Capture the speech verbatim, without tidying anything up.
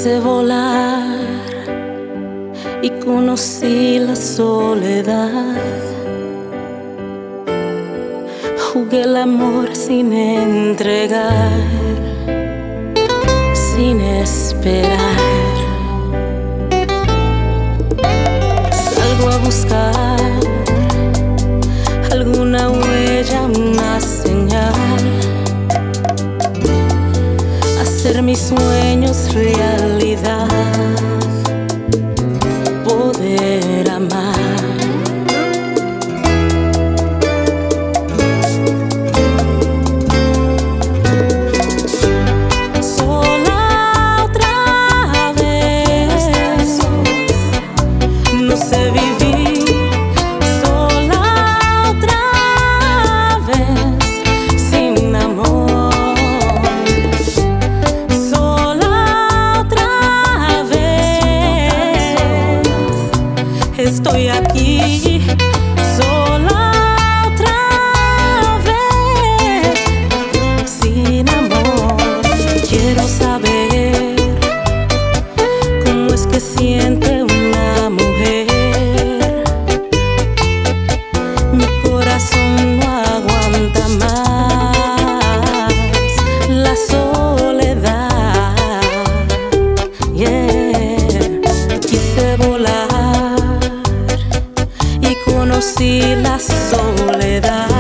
Quise volar y conocí la soledad. Jugué el amor sin entregar, sin esperar. Salgo a buscar alguna huella, una señal, hacer mis sueños realidad, poder amar. Sola otra vez, no sé vivir. Sola otra vez, sin amor. Sola otra vez, estoy aquí. Sola otra vez, sin amor. Quiero saber cómo es que siente una mujer. Mi corazón no aguanta más la soledad. Yeah. Quise volar y conocí la soledad.